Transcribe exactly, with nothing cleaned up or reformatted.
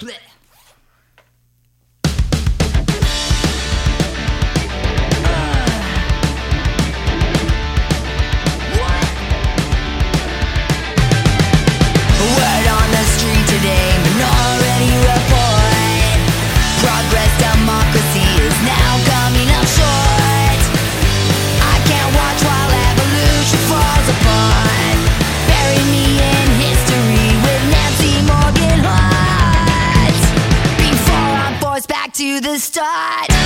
Blech. Word on the street today, Minority Report. Progress, democracy is now coming up short. I can't watch while evolution falls apart. Bury me in history with Nancy Morgan Hart before I'm forced back to the start.